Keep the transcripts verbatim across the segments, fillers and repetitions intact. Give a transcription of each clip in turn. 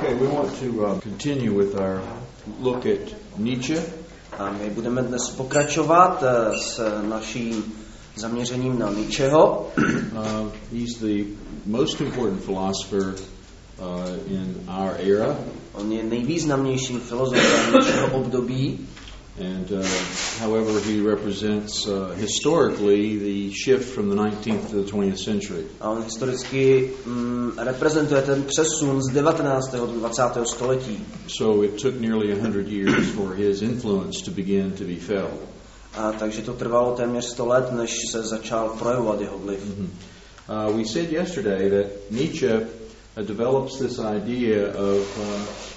Okay, we want to uh, continue with our look at Nietzsche. A my budeme dnes pokračovat uh, s naším zaměřením na Nietzscheho. Uh, he's the most important philosopher uh, in our era. On je nejvýznamnějším filozofem našeho období. And uh, however, he represents uh, historically the shift from the nineteenth to the twentieth century. A on historicky mm, reprezentuje ten přesun z devatenáctého do dvacátého století. So it took nearly a hundred years for his influence to begin to be felt. A takže to trvalo téměř sto let, než se začal projevovat jeho vliv. Mm-hmm. Uh, we said yesterday that Nietzsche uh, develops this idea of uh,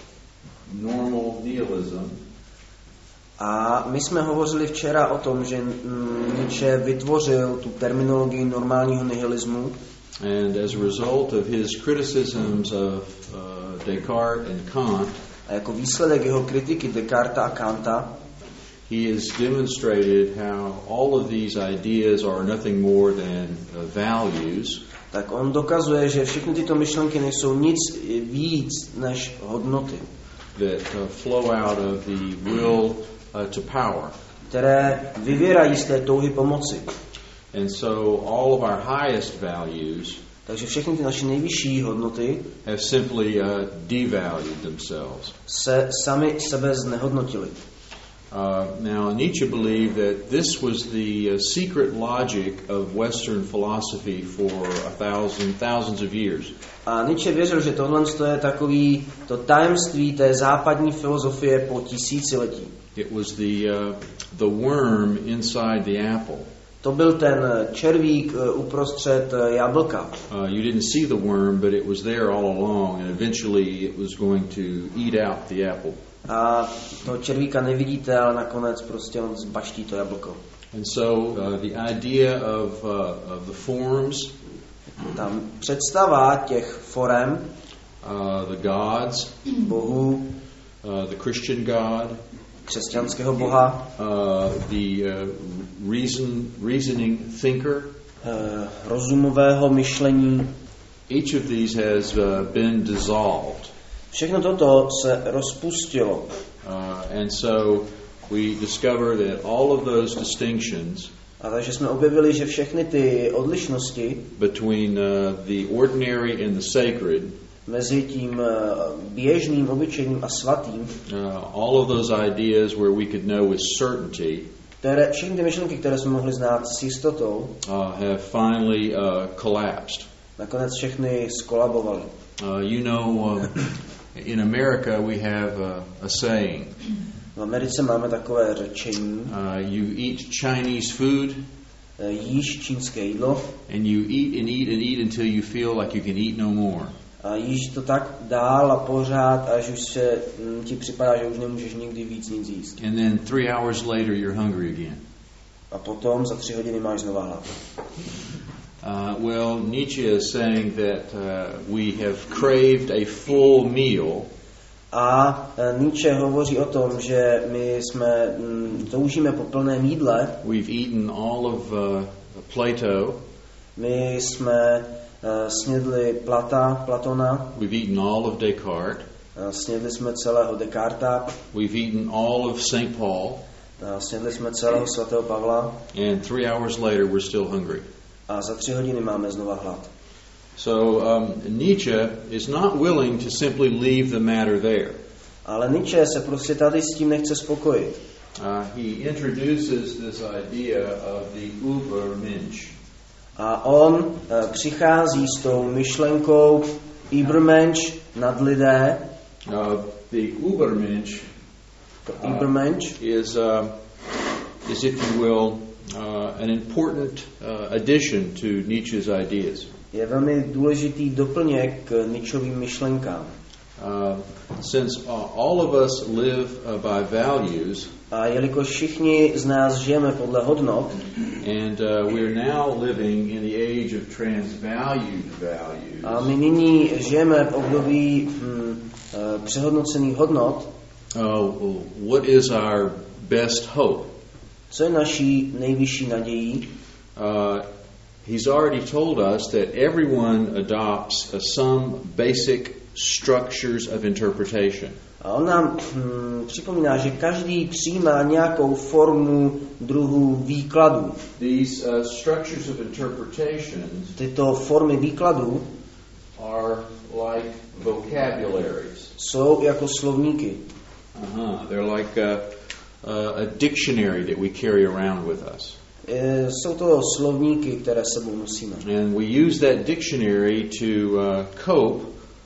normal nihilism. A my jsme hovořili včera o tom, že Nietzsche vytvořil tu terminologii normálního nihilismu. And as a result of his criticisms of uh, Descartes and Kant, a jako výsledek jeho kritiky Descarta a Kanta, he has demonstrated how all of these ideas are nothing more than uh, values. Tak on dokazuje, že všechny tyto myšlenky nejsou nic víc než hodnoty, that uh, flow out of the will Uh, to power, které vyvírají z té touhy pomoci. And so all of our highest values, takže všechny ty naše nejvyšší hodnoty, have simply uh, devalued themselves. Se sami sebe znehodnotili. Uh, now Nietzsche believed that this was the uh, secret logic of Western philosophy for a thousand thousands of years. A Nietzsche věřil, že tohle je takový to tajemství té západní filozofie po tisíciletí. It was the uh, the worm inside the apple. To byl ten červík uh, uprostřed uh, jablka. Uh, you didn't see the worm, but it was there all along, and eventually it was going to eat out the apple. A toho červíka nevidíte, ale nakonec prostě on zbaští to jablko. And so uh, the idea of uh, of the forms, tam představa těch forem, uh, the gods, bohů, uh, the Christian God, křesťanského boha, uh, the uh, reason reasoning thinker, uh, rozumového myšlení. Each of these has uh, been dissolved. Všechno toto se rozpustilo. Uh, and so we discover that all of those distinctions, a takže jsme objevili, že všechny ty odlišnosti between uh, the ordinary and the sacred, mezi tím běžným, obyčejným a svatým, uh, all of those ideas where we could know with certainty, které, všechny ty myšlenky, které jsme mohli znát s jistotou, uh, have finally uh, collapsed. Nakonec všechny skolabovaly. Uh, you know, uh, in America we have a, a saying. V Americe máme takové řečení. Uh, you eat Chinese food. Jíš čínské jídlo. And you eat and eat and eat until you feel like you can eat no more. A jíš to tak dál a pořád, až už se m, ti připadá, že už nemůžeš nikdy víc nic jíst. And then three hours later you're hungry again. A potom za tři hodiny máš znova hlad. Uh, well, Nietzsche is saying that uh, we have craved a full meal. A Nietzsche hovoří o tom, že my jsme m, toužíme po plném jídle. We've eaten all of uh, Plato. My jsme uh, snědli Plata, Platona. We've eaten all of Descartes. Uh, snědli jsme celého Descarta. We've eaten all of Saint Paul. Uh, snědli jsme celého svatého Pavla. And three hours later we're still hungry. A za tři hodiny máme znova hlad. So um, Nietzsche is not willing to simply leave the matter there. Ale Nietzsche se prostě tady s tím nechce spokojit. Uh, he introduces this idea of the Übermensch. A on uh, přichází s tou myšlenkou Übermensch, nadlidé. Uh, the Übermensch uh, Übermensch is, uh, is, if you will, uh, an important uh, addition to Nietzsche's ideas. Je velmi důležitý doplněk k Nietzschovým myšlenkám. Uh, since uh, all of us live uh, by values, a jelikož všichni z nás žijeme podle hodnot, and uh, we're now living in the age of transvalued values, a my nyní žijeme v období hm, uh, přehodnocených hodnot, uh, what is our best hope? Co je naší nejvyšší nadějí? Uh, he's already told us that everyone adopts uh, some basic structures of interpretation. A on nám hm, připomíná, že každý přijímá nějakou formu druhu výkladu. These uh, structures of interpretation Tyto formy výkladu are like vocabularies. jsou jako slovníky. Uh-huh. They're like a, a, a dictionary that we carry around with us. E, jsou to slovníky, které sebou nosíme. And we use that dictionary to uh, cope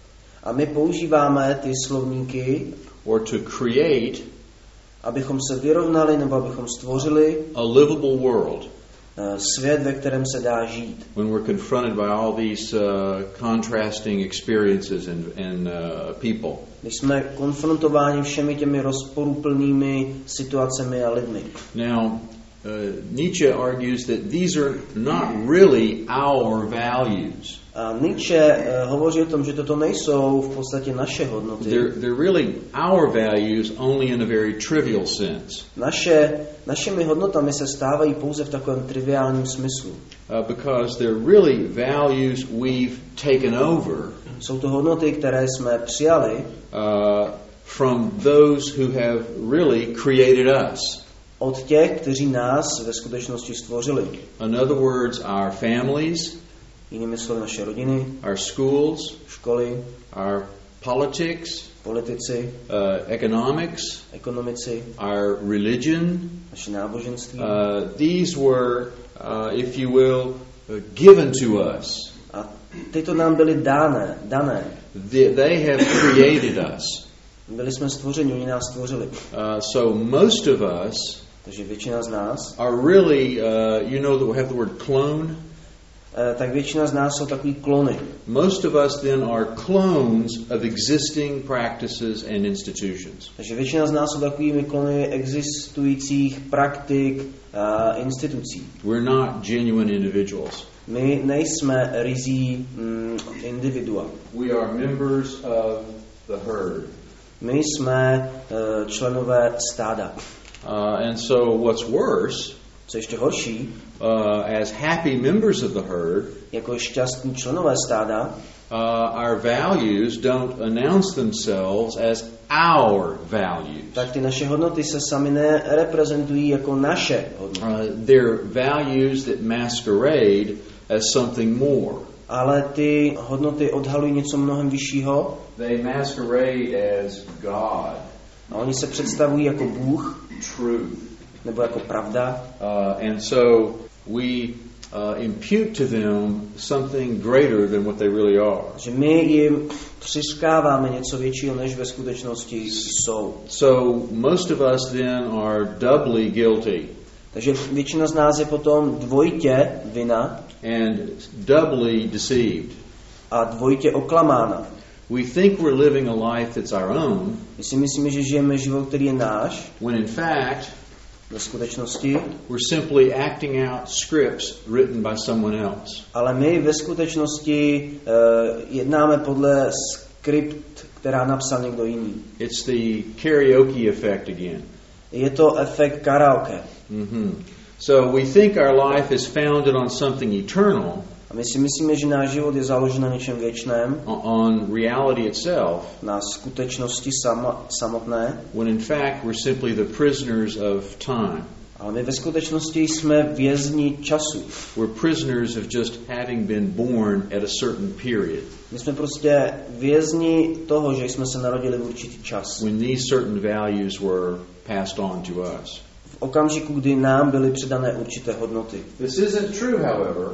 A my používáme ty slovníky, or to create abychom se vyrovnali nebo abychom stvořili a livable world. Svět, ve kterém se dá žít. When we're confronted by all these uh, contrasting experiences and, and uh, people. Když jsme konfrontováni všemi těmi rozporuplnými situacemi a lidmi. Now, uh, Nietzsche argues that these are not really our values. A Nietzsche uh, hovoří o tom, že toto nejsou v podstatě naše hodnoty. They're, they're really our values only in a very trivial sense. Naše, našimi hodnotami se stávají pouze v takovém triviálním smyslu. Uh, because they're really values we've taken over. Jsou to hodnoty, které jsme přijali uh, from those who have really created us. Od těch, kteří nás ve skutečnosti stvořili. In other words, our families, jinými slovy naše rodiny, our schools, školy, our politics, politici, uh, economics, ekonomici, our religion. naše náboženství. Uh, these were, uh, if you will, uh, given to us. A tyto nám byly dány, dané. They, they have created us. Byli jsme stvořeni, oni nás stvořili. Uh, so most of us Takže většina z nás, are really, uh, you know that we have the word clone. tak většina z nás jsou takový klony. Most of us then are clones of existing practices and institutions. Takže většina z nás jsou takovými klony existujících praktik a institucí. We're not genuine individuals. My nejsme rizí mm, individua. We are members of the herd. My jsme uh, členové stáda. Uh, and so what's worse, co ještě horší, uh, as happy members of the herd, jako šťastní členové stáda, uh, our values don't announce themselves as our values. tak ty naše hodnoty se sami nereprezentují jako naše hodnoty. Uh, they're values that masquerade as something more. Ale ty hodnoty odhalují něco mnohem vyššího. They masquerade as God. A oni se představují jako Bůh, truth, nebo jako pravda. Uh, and so we uh, impute to them something greater than what they really are. Že my jim přiřkáváme něco většího, než ve skutečnosti jsou. So most of us then are doubly guilty. Takže většina z nás je potom dvojitě vina and doubly deceived. A dvojitě oklamána. We think we're living a life that's our own. My si myslíme, že žijeme život, který je náš. When in fact, ve skutečnosti, we're simply acting out scripts written by someone else. Ale my ve skutečnosti uh, jednáme podle skript, která napsal někdo jiný. It's the karaoke effect again. Je to efekt karaoke. Mm-hmm. So we think our life is founded on something eternal. A my si myslíme, že náš život je založen na něčem věčném. On reality itself. Na skutečnosti samo, samotné. When in fact we're simply the prisoners of time. Ale my ve skutečnosti jsme vězni času. We're prisoners of just having been born at a certain period. My jsme prostě vězni toho, že jsme se narodili v určitý čas. When these certain values were passed on to us. V okamžiku, kdy nám byly předané určité hodnoty. This isn't true, however.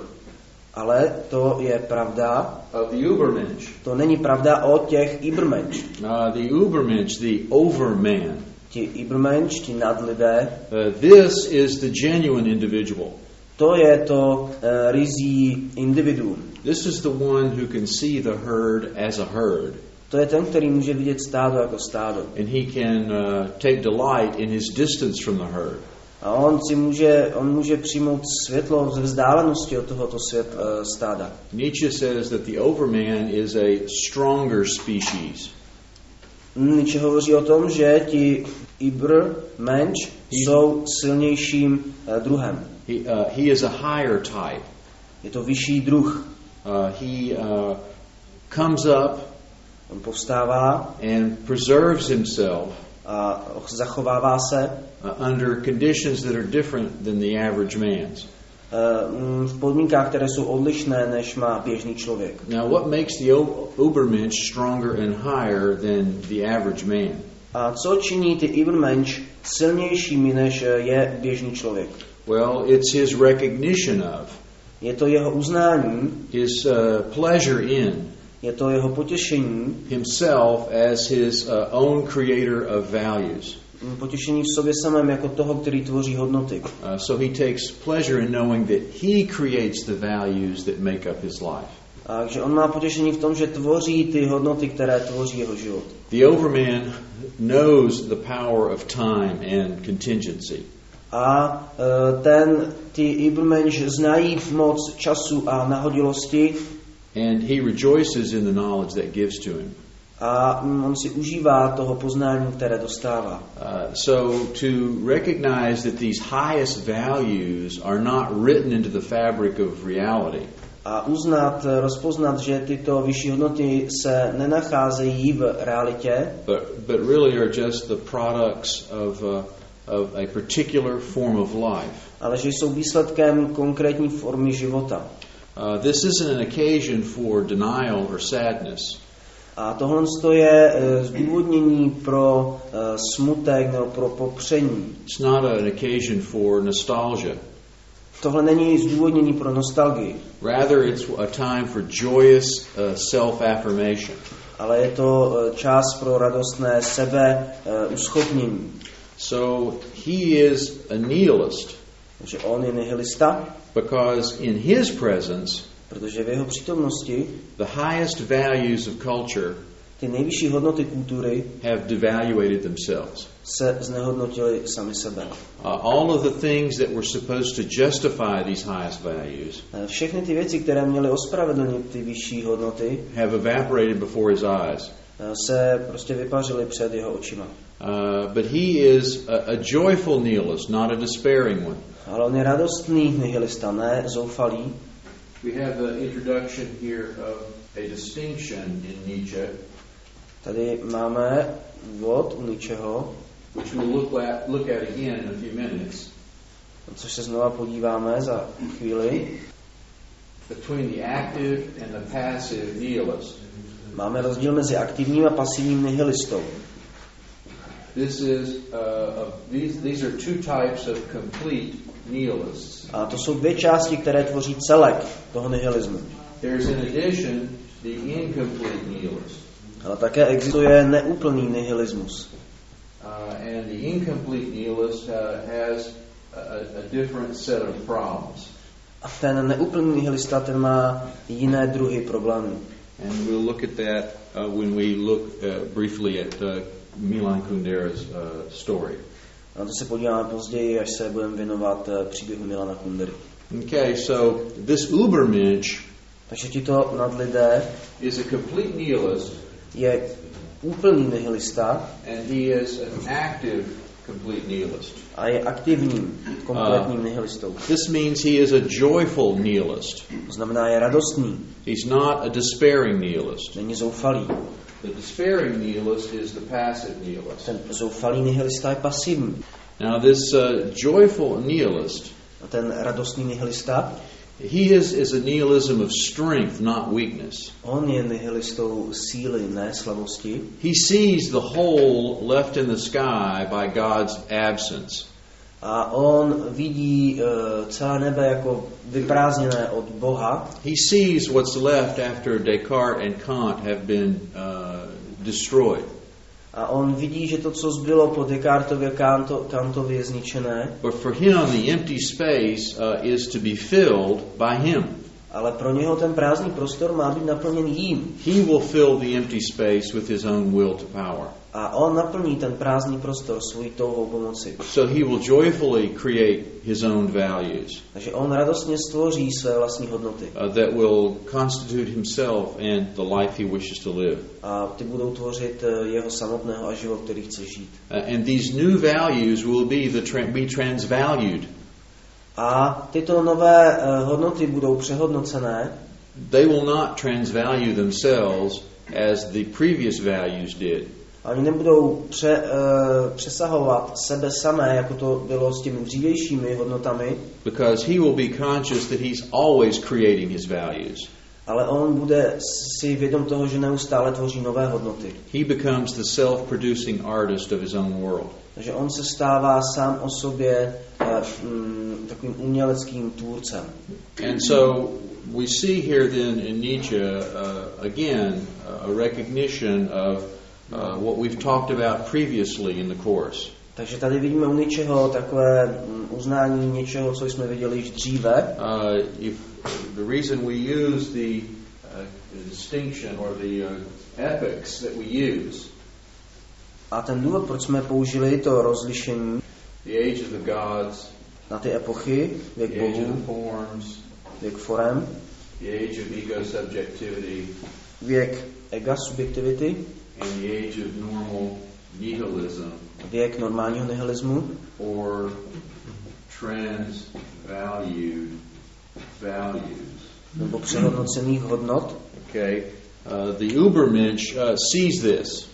Ale to je pravda. Of the Übermensch. To není pravda o těch Übermensch. Uh, the Übermensch, the overman. Ti Übermensch, ti nadlidé. Uh, this is the genuine individual. To je to uh, rizí individuum. This is the one who can see the herd as a herd. To je ten, který může vidět stádo jako stádo. And he can uh, take delight in his distance from the herd. A on si může, on může přijmout světlo ze vzdálenosti od tohoto svět, uh, stáda. Nietzsche says that the overman is a stronger species. Nietzsche hovoří o tom, že ti Übermensch jsou silnějším uh, druhem. He, uh, he is a higher type. Je to vyšší druh. Uh, he uh, comes up On povstává and preserves himself a zachovává se uh, under conditions that are different than the average man's. uh, v podmínkách, které jsou odlišné, než má běžný člověk. Now, what makes the Ubermensch stronger and higher than the average man? A co činí ty Übermensch silnějšími, než je běžný člověk? Well, it's his recognition of, Je to jeho uznání, his uh, pleasure in, je to jeho potěšení, himself as his uh, own creator of values. potěšení v sobě samém jako toho, který tvoří hodnoty. Uh, so he takes pleasure in knowing that he creates the values that make up his life. Takže on má potěšení v tom, že tvoří ty hodnoty, které tvoří jeho život. The overman knows the power of time and contingency. A uh, ten, ty Übermensch znají moc času a nahodilosti. And he rejoices in the knowledge that gives to him. A um, on si užívá toho poznání, které dostává. Uh, so to recognize that these highest values are not written into the fabric of reality. A uznat, rozpoznat, že tyto vyšší hodnoty se nenacházejí v realitě, But, but really are just the products of, uh, of a particular form of life. ale že jsou výsledkem konkrétní formy života. Uh, this isn't an occasion for denial or sadness. A tohle je uh, zdůvodnění pro uh, smutek nebo pro popření. It's not an occasion for nostalgia. Tohle není zdůvodnění pro nostalgii, Rather, it's a time for joyous uh, self-affirmation. ale je to uh, čas pro radostné sebe uh, uschopnění. So he is a nihilist Takže on je nihilista, because in his presence, protože v jeho přítomnosti the highest values of culture ty nejvyšší hodnoty kultury have devaluated themselves. se znehodnotily sami sebe. Uh, all of the things that were supposed to justify these highest values Všechny ty věci, které měly ospravedlnit ty vyšší hodnoty, have evaporated before his eyes. se prostě vypařily před jeho očima. Uh, but he is a, a joyful nihilist, not a despairing one. Ale on je radostný nihilista, ne zoufalý. We have the introduction here of a distinction in Nietzsche, Tady máme úvod u Nietzscheho, which we'll look at, look at again in a few minutes, což se znova podíváme za chvíli. between the active and the passive nihilist. Máme rozdíl mezi aktivním a pasivním nihilistou. This is uh, a, these these are two types of complete nihilists. A to jsou dvě části, které tvoří celek toho nihilismu. There's in addition the incomplete nihilist. Ale také existuje neúplný nihilismus. Uh, and the incomplete nihilist uh, has a, a different set of problems. A ten neúplný nihilista, ten má jiné druhy problémů. And we'll look at that uh, when we look uh, briefly at uh, Milan Kundera's uh, story. Na to se podíváme později, až se budeme věnovat uh, příběhu Milana Kundery. Okay, so this Ubermensch Takže tito nadlidé is a complete nihilist, je úplný nihilista and he is an active complete nihilist. a je aktivním, kompletním nihilistou. This means he is a joyful nihilist. To znamená, je radostný, He's not a despairing nihilist. není zoufalý. The despairing nihilist is the passive nihilist. Ten zoufalý nihilista je pasivní. Now, this uh, joyful nihilist, A ten radostný nihilista, he is, is a nihilism of strength, not weakness. on je nihilistou síly, ne slabosti. He sees the hole left in the sky by God's absence. A on vidí uh, celé nebe jako vyprázdněné od Boha. He sees what's left after Descartes and Kant have been uh, destroyed. A on vidí, že to, co zbylo po Descartově, Kanto, Kantově je zničené, But for him, the empty space uh, is to be filled by him. ale pro něho ten prázdný prostor má být naplněn jím. He will fill the empty space with his own will to power. A on naplní ten prázdný prostor svojí touhou pomoci. So he will joyfully create his own values Takže on radostně stvoří své vlastní hodnoty. uh, that will constitute himself and the life he wishes to live. A ty budou tvořit uh, jeho samotného a život, který chce žít. Uh, and these new values will be the tra- be transvalued. A tyto nové uh, hodnoty budou přehodnocené. They will not transvalue themselves as the previous values did. Oni nebudou pře, uh, přesahovat sebe samé, jako to bylo s těmi dřívějšími hodnotami. Because he will be conscious that he's always creating his values. Ale on bude si vědom toho, že neustále tvoří nové hodnoty. He becomes the self-producing artist of his own world. Takže on se stává sám o sobě uh, mm, takovým uměleckým tvůrcem. And so we see here then in Nietzsche uh, again a recognition of uh, what we've talked about previously in the course. Takže tady vidíme u Nietzscheho takové mm, uznání něčeho, co jsme viděli již dříve. Uh, if the reason we use the, uh, the distinction or the uh, epics that we use. A ten důvod, proč jsme použili to rozlišení The age of the gods, na ty epochy, věk the age of bohů, the forms, věk forem, the age of ego subjectivity, věk ega subjektivity, and the age of normal nihilism, věk normálního nihilismu, or trans-valued values. nebo přehodnocených hodnot. Okay, uh, the Übermensch uh, sees this.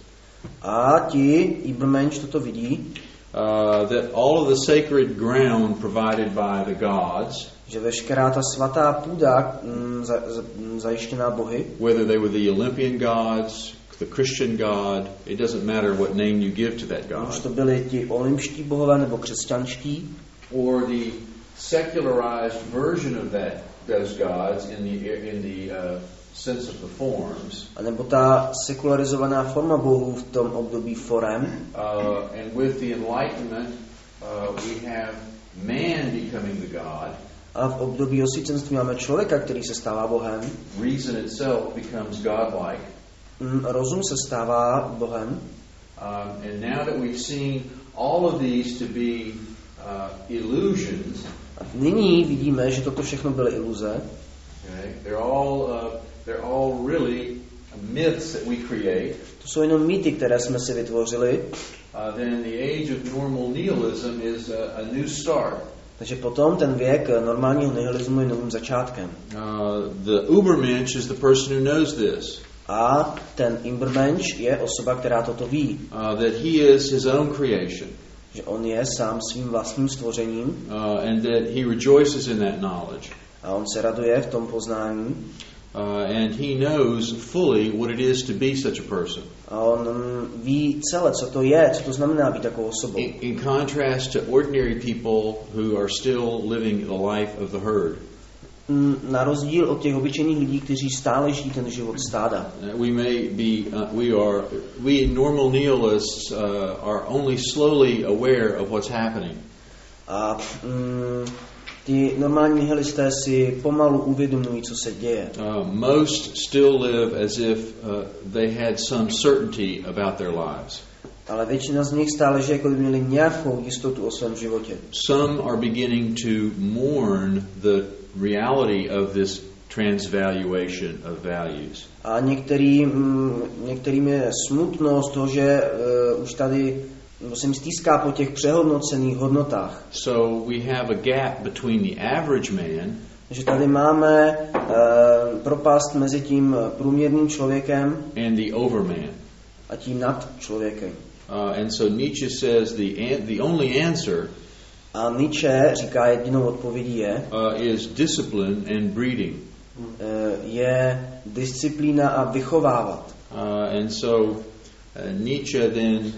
A ti Übermensch toto vidí, Uh, that all of the sacred ground provided by the gods, že veškerá ta svatá půda m, za, za, m, zajištěná bohy, whether they were the Olympian gods, the Christian God, it doesn't matter what name you give to that už God, to byli ti olympští bohové nebo křesťanští, or the secularized version of that those gods in the in the uh, sense of the forms, nebo ta sekularizovaná forma bohů v tom období forem. uh, and with the Enlightenment, uh, we have man becoming the God. A v období osvícenství máme člověka, který se stává bohem. Reason itself becomes godlike. Mm, rozum se stává bohem. Um, and now that we've seen all of these to be uh, illusions, A nyní vidíme, že toto všechno byly iluze. okay, they're all uh, they're all really myths that we create. To jsou jenom mýty, které jsme si vytvořili. Uh, then the age of normal nihilism is a, a new start. Takže potom ten věk normálního nihilismu je novým začátkem. Uh, the Übermensch is the person who knows this. A ten Übermensch je osoba, která toto ví. Uh, that he is his own creation. Že on je sám svým vlastním stvořením. Uh, and that he rejoices in that knowledge. A on se raduje v tom poznání. Uh, and he knows fully what it is to be such a person. A on ví celé, co to je, co to znamená být takovou osobou. In, in contrast to ordinary people who are still living the life of the herd. Na rozdíl od těch obyčejných lidí, kteří stále žijí ten život stáda. Uh, we may be, uh, we are, we normal nihilists uh, are only slowly aware of what's happening. A mm, ti normální nihilisté si pomalu uvědomují, co se děje. Uh, most still live as if uh, they had some certainty about their lives. Ale většina z nich stále žije, jako by měli nějakou jistotu o svém životě. Some are beginning to mourn the reality of this transvaluation of values. A některým, některým je smutno z toho, že uh, už tady nebo se jim stýská po těch přehodnocených hodnotách. So we have a gap between the average man, že tady máme uh, propast mezi tím průměrným člověkem and the overman. a tím nad člověkem. Uh, and so Nietzsche says the an- the only answer A Nietzsche říká, jedinou odpovědí je, uh, is discipline and breeding. uh, je disciplína a vychovávat. Uh, and so uh, Nietzsche then uh,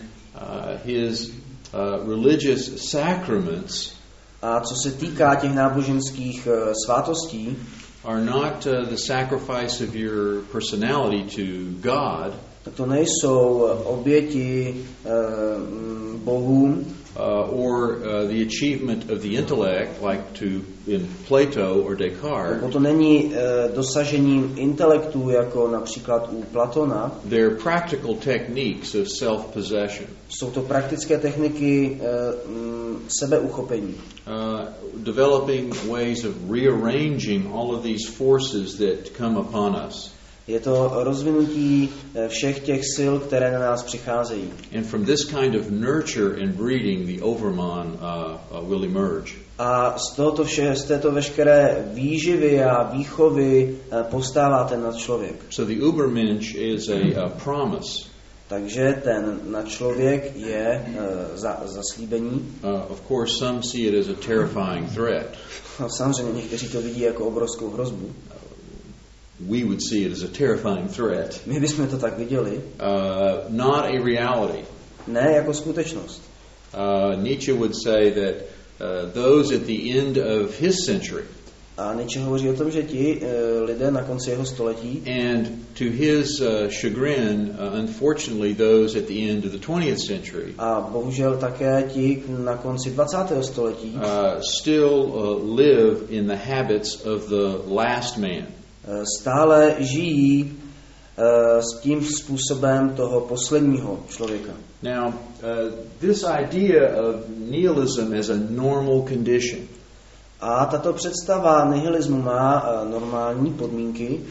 his uh, religious sacraments A co se týká těch náboženských uh, svátostí, are not uh, the sacrifice of your personality to God, tak to nejsou oběti uh, bohům, uh, or uh, the achievement of the intellect, like to in Plato or Descartes. nebo to není uh, dosažením intelektu, jako například u Platona. They're practical techniques of self-possession. Jsou to praktické techniky uh, um, sebeuchopení. Uh, developing ways of rearranging all of these forces that come upon us. Je to rozvinutí všech těch sil, které na nás přicházejí. And from this kind of nurture and breeding, the overman uh, uh, will emerge. A z tohoto vše, z této veškeré výživy a výchovy povstává ten nadčlověk. So the Übermensch is a, a promise. Takže ten nadčlověk je uh, za, zaslíbení. Uh, of course, some see it as a terrifying threat. No, samozřejmě někteří to vidí jako obrovskou hrozbu. We would see it as a terrifying threat. My bychom to tak viděli. Uh, not a reality. Ne jako skutečnost. Uh, Nietzsche would say that uh, those at the end of his century, a Nietzsche hovoří o tom, že ti uh, lidé na konci jeho století, and to his uh, chagrin, uh, unfortunately, those at the end of the twentieth century, a bohužel také ti na konci dvacátého století, uh, still uh, live in the habits of the last man. Uh, stále žijí uh, s tím způsobem toho posledního člověka. Now, uh, this idea of nihilism as a normal condition. A tato představa nihilismu má uh, normální podmínky.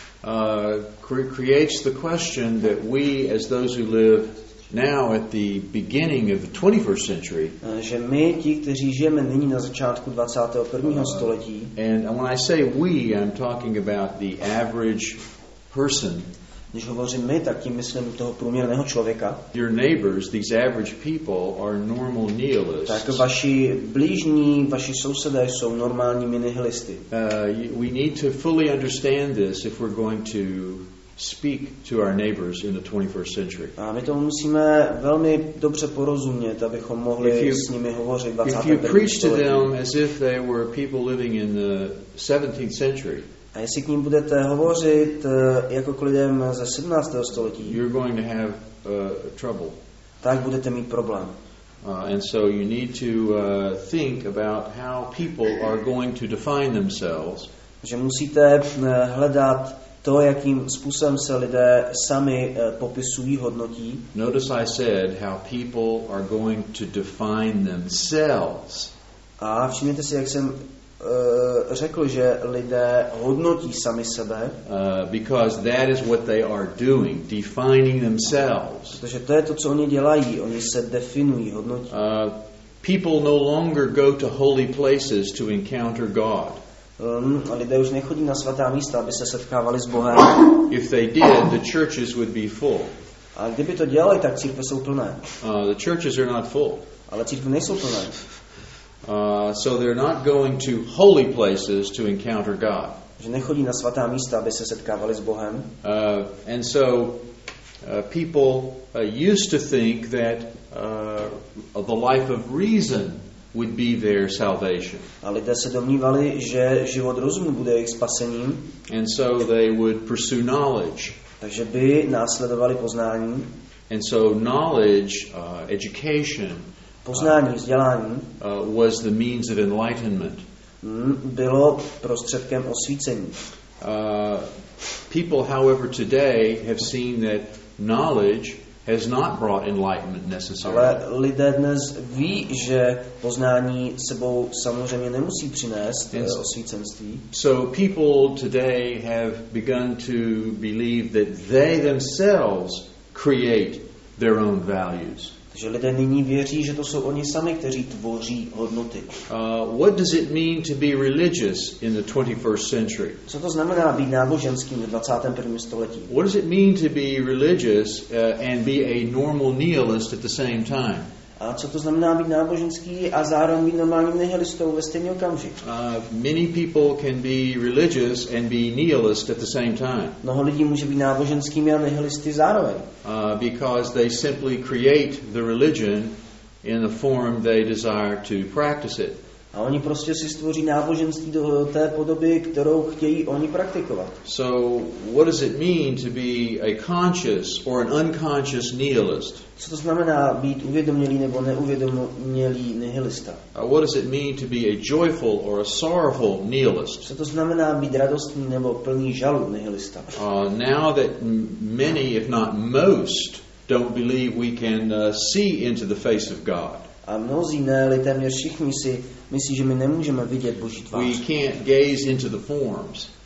Uh, creates the question that we, as those who live now at the beginning of the twenty-first century, uh, že my, ti, kteří žijeme nyní na začátku dvacátého prvního Uh, století, and when I say we, I'm talking about the average person. Když hovořím my, tak tím myslím toho průměrného člověka. Your neighbors, these average people, are normal nihilists. Tak vaši blížní, vaši sousedé jsou normálními nihilisty. Uh, we need to fully understand this if we're going to speak to our neighbors in the twenty-first century. A my to musíme velmi dobře porozumět, abychom mohli you, s nimi hovořit v If dvacátém you prvním preach to století. them as if they were people living in the seventeenth century, a jestli k ním budete hovořit uh, jako k lidem ze sedmnáctého století, you're going to have uh, trouble. tak budete mít problém. Uh, and so you need to uh, think about how people are going to define themselves. Že musíte uh, hledat to, jakým způsobem se lidé sami uh, popisují, hodnotí. Notice I said how people are going to define themselves. A všimněte si, jak jsem řekl, že lidé hodnotí sami sebe, uh, because that is what they are doing, defining themselves. Protože to je to, co oni dělají. Oni se definují, hodnotí. Uh, people no longer go to holy places to encounter God. Um, a lidé už nechodí na svatá místa, aby se setkávali s Bohem. If they did, the churches would be full. A kdyby to dělali, tak církve jsou plné. Uh, the churches are not full. Ale církve nejsou plné. Uh, so they're not going to holy places to encounter God. Že nechodí na svatá místa, aby se setkávali s Bohem. Uh, and so uh, people uh, used to think that uh, the life of reason would be their salvation. A lidé se domnívali, že život rozumu bude jejich spasením. And so they would pursue knowledge. Takže by následovali poznání. And so knowledge, uh, education, Poznání, vzdělání uh, was the means of enlightenment. Bylo prostředkem osvícení. Uh, people, however, today have seen that knowledge has not brought enlightenment necessarily. Ale lidé dnes ví, že poznání sebou samozřejmě nemusí přinést Yes. osvícenství. So people today have begun to believe that they themselves create their own values. Takže lidé nyní věří, že to jsou oni sami, kteří tvoří hodnoty. Uh, what does it mean to be religious in the twenty-first century? Co to znamená být náboženským v dvacátém prvním století? What does it mean to be religious uh, and be a normal nihilist at the same time? A co to znamená být náboženský a zároveň být normálním nihilistou ve stejný okamžik? Uh, many people can be religious and be nihilist at the same time. Mnoho lidí může být náboženskými a nihilisty zároveň. Uh, because they simply create the religion in the form they desire to practice it. A oni prostě si stvoří náboženství do té podoby, kterou chtějí oni praktikovat. So, what does it mean to be a conscious or an unconscious nihilist? Co to znamená být uvědomělý nebo neuvědomělý nihilista? Uh, what does it mean to be a joyful or a sorrowful nihilist? Co to znamená být radostný nebo plný žalu nihilista? Uh, now that m- many, if not most, don't believe we can uh, see into the face of God. A mnozí, ne, téměř všichni si myslí, že my nemůžeme vidět Boží tvář. We can't gaze into the forms.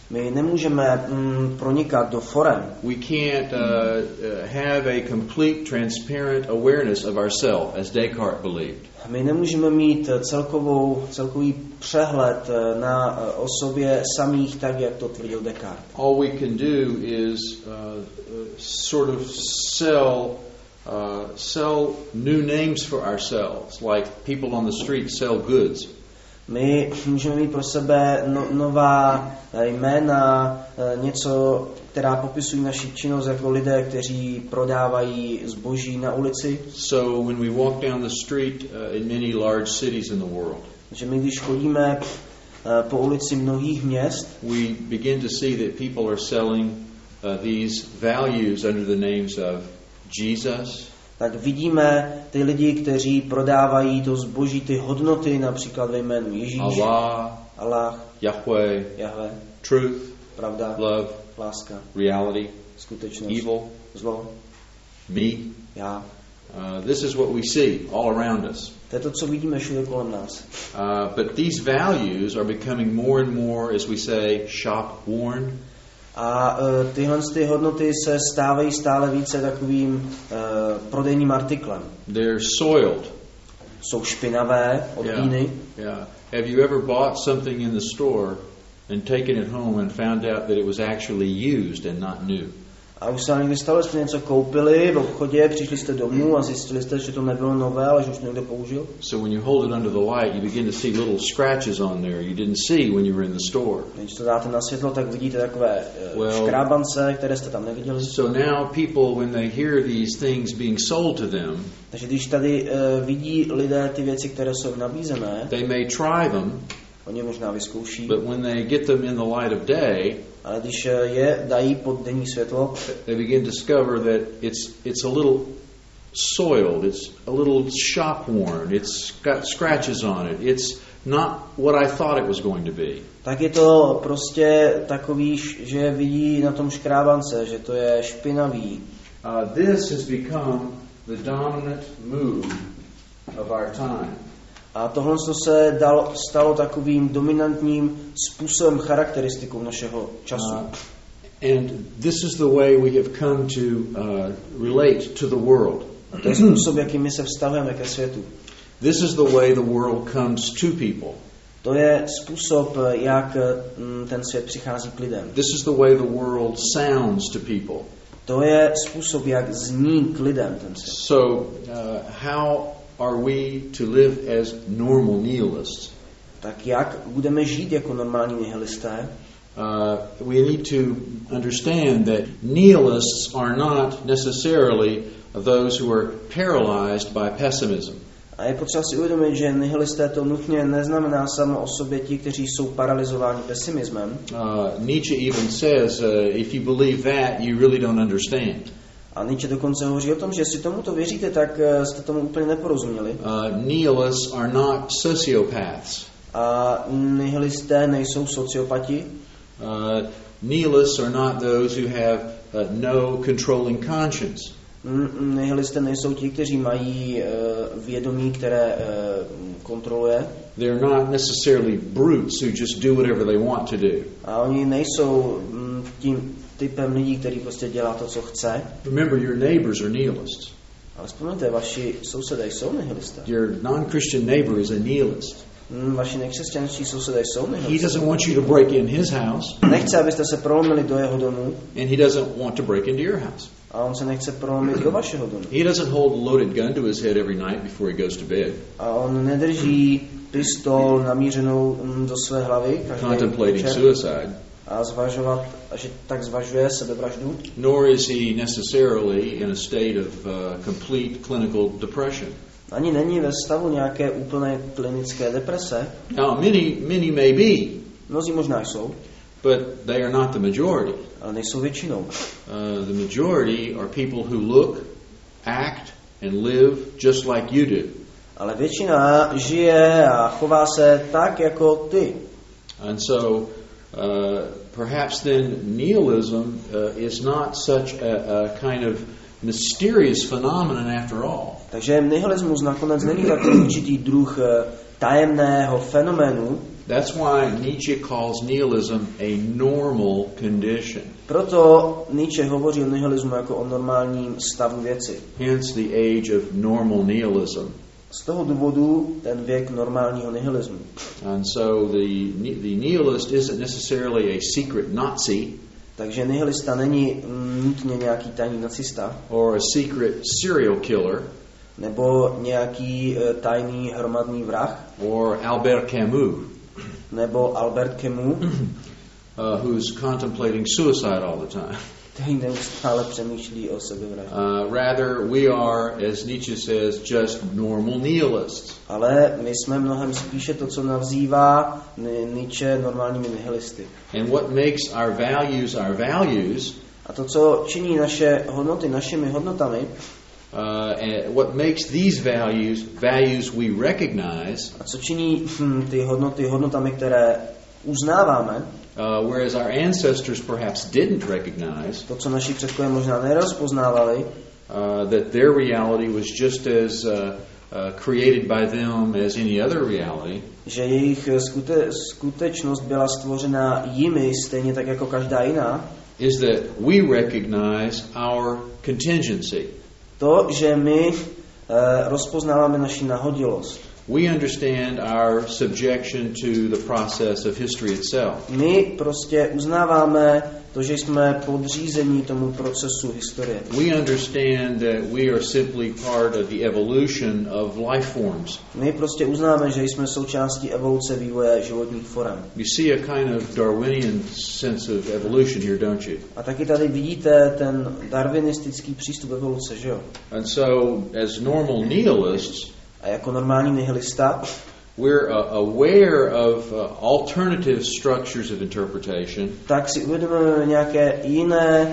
My nemůžeme mm, pronikat do forem. We can't uh, uh, have a complete, transparent awareness of ourselves, as Descartes believed. My nemůžeme mít celkovou, celkový přehled na osobě samých, tak jak to tvrdil Descartes. All we can do is uh, uh, sort of sell uh, sell new names for ourselves, like people on the street sell goods. My můžeme mít pro sebe no, nová jména, něco, která popisují naši činnost jako lidé, kteří prodávají zboží na ulici. So when we walk down the street uh, in many large cities in the world, že my když chodíme po ulici mnohých měst, we begin to see that people are selling uh, these values under the names of Jesus, tak vidíme ty lidi, kteří prodávají to zboží, ty hodnoty, například ve jménu Ježíš, Allah, Allah, Yahweh, Jahve, truth, pravda, love, láska, reality, skutečnost, evil, zlo, me. já. Uh, this is what we see all around us. To je to, co vidíme všude kolem nás. Uh, but these values are becoming more and more, as we say, shop worn. A uh, tyhle ty hodnoty se stávají stále více takovým uh, prodejním artiklem. They're soiled. Jsou špinavé od víny. Yeah. Yeah. Have you ever bought something in the store and taken it home and found out that it was actually used and not new? A už se vám někdy stalo, že jste něco koupili v obchodě, přišli jste domů a zjistili jste, že to nebylo nové, ale že už to někdo použil? So when you hold it under the light, you begin to see little scratches on there you didn't see when you were in the store. Když to dáte na světlo, tak vidíte takové uh, well, škrábance, které jste tam neviděli. So now people, when they hear these things being sold to them, takže když tady uh, vidí lidé ty věci, které jsou nabízené, they may try them, oni možná vyzkouší, but when they get them in the light of day, ale když je dají pod denní světlo, they begin to discover that it's it's a little soiled, it's a little shop worn, it's got scratches on it, it's not what I thought it was going to be. Tak je to prostě takový, že vidí na tom škrábance, že to je špinavý. Uh, this has become the dominant mood of our time. A tohle se dalo, stalo takovým dominantním způsobem, charakteristikou našeho času. Uh, and this is the way we have come to uh, relate to the world. A to je způsob, jakým my se vztahujeme ke světu. This is the way the world comes to people. To je způsob, jak ten svět přichází k lidem. This is the way the world sounds to people. To je způsob, jak zní k lidem ten svět. So, uh, how are we to live as normal nihilists? Tak jak budeme žít jako normální nihilisté? Uh, we need to understand that nihilists are not necessarily those who are paralyzed by pessimism. A je potřeba si uvědomit, že nihilisté to nutně neznamená samo o sobě ti, kteří jsou paralyzováni pesimismem. Uh, Nietzsche even says, uh, if you believe that, you really don't understand. A Nietzsche dokonce hovoří o tom, že jestli tomuto věříte, tak jste tomu úplně neporozuměli. Uh, nihilists are not sociopaths. A nihilisté nejsou sociopati. Uh, nihilists are not those who have uh, no controlling conscience. Nihilisté nejsou ti, kteří mají uh, vědomí, které uh, kontroluje. They're not necessarily brutes who just do whatever they want to do. A oni nejsou um, tím typem lidí, který prostě dělá to, co chce. Remember, your neighbors are nihilists. Ale vzpomněte, vaši sousedé jsou nihilisté. Your non-Christian neighbor is a nihilist. Mm, vaši nekřesťanští sousedé jsou nihilisté. He doesn't want you to break in his house. Nechce, abyste se prolomili do jeho domu. And he doesn't want to break into your house. A on se nechce prolomit do vašeho domu. He doesn't hold a loaded gun to his head every night before he goes to bed. A on nedrží pistol namířenou do své hlavy contemplating suicide. A zvažovat, a že tak zvažuje sebevraždu. Nor is he necessarily in a state of uh, complete clinical depression. Ani není ve stavu nějaké úplné klinické deprese. Now, many, many may be. Mnozí možná jsou. But they are not the majority. Ale nejsou většinou. Uh, the majority are people who look, act, and live just like you do. Ale většina žije a chová se tak jako ty. And so, uh, perhaps then nihilism uh, is not such a, a kind of mysterious phenomenon after all. Takže nihilismus nakonec není takový určitý druh tajemného fenoménu. That's why Nietzsche calls nihilism a normal condition. Proto Nietzsche hovoří o nihilismu jako o normálním stavu věci. Hence the age of normal nihilism. Z toho důvodu ten věk normálního nihilismu. And so the the nihilist isn't necessarily a secret Nazi. Takže nihilista není nutně nějaký tajný nacista. Or a secret serial killer. Nebo nějaký tajný hromadný vrah. Or Albert Camus. Nebo Albert Camus. uh, who's contemplating suicide all the time. Který neustále přemýšlí o sebevraždě. Uh, rather, we are, as Nietzsche says, just normal nihilists. Ale my jsme mnohem spíše to, co nazývá Nietzsche normálními nihilisty. And what makes our values our values, a to, co činí naše hodnoty našimi hodnotami, uh, and what makes these values values we recognize, a co činí hm, ty hodnoty hodnotami, které uznáváme, uh, whereas our ancestors perhaps didn't recognize, to, co naši předkové možná nerozpoznávali, uh, that their reality was just as uh, uh, created by them as any other reality, že jejich skute, skutečnost byla stvořena jimi stejně tak jako každá jiná, is that we recognize our contingency. To, že my uh, rozpoznáváme naši nahodilost. We understand our subjection to the process of history itself. My prostě uznáváme to, že jsme podřízení tomu procesu historie. We understand that we are simply part of the evolution of life forms. My prostě uznáme, že jsme součástí evoluce vývoje životních forem. You see a kind of Darwinian sense of evolution here, don't you? A taky tady vidíte ten darwinistický přístup evoluce, že jo? And so, as normal nihilists, a jako normální nihilista, we're uh, aware of uh, alternative structures of interpretation. Tak si uvědomujeme nějaké jiné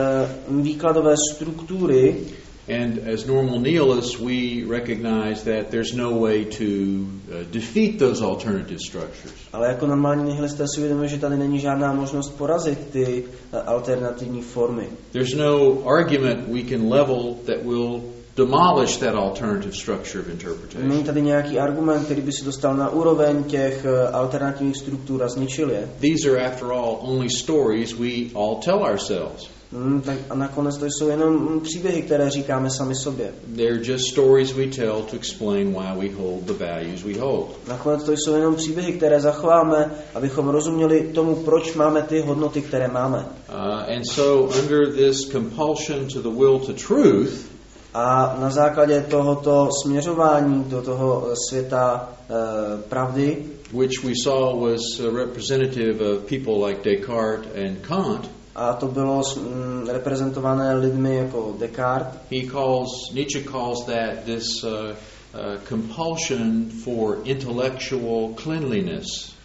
uh, výkladové struktury. And as normal nihilists, we recognize that there's no way to uh, defeat those alternative structures. Ale jako normální nihilisté si uvědomujeme, že tady není žádná možnost porazit ty uh, alternativní formy. There's no argument we can level that will demolish that alternative structure of interpretation. Není tady nějaký argument, který by si dostal na úroveň těch alternativních struktur a zničil je. These are, after all, only stories we all tell ourselves. Hmm, tak a nakonec to jsou jenom příběhy, které říkáme sami sobě. They're just stories we tell to explain why we hold the values we hold. Nakonec to jsou jenom příběhy, které zachováme, abychom rozuměli tomu, proč máme ty hodnoty, které máme. Uh, and so, under this compulsion to the will to truth, a na základě tohoto směřování do toho světa uh, pravdy, which we saw was representative of people like Descartes and Kant, a to bylo mm, reprezentované lidmi jako Descartes, he calls, Nietzsche calls that this uh, uh, compulsion for intellectual cleanliness.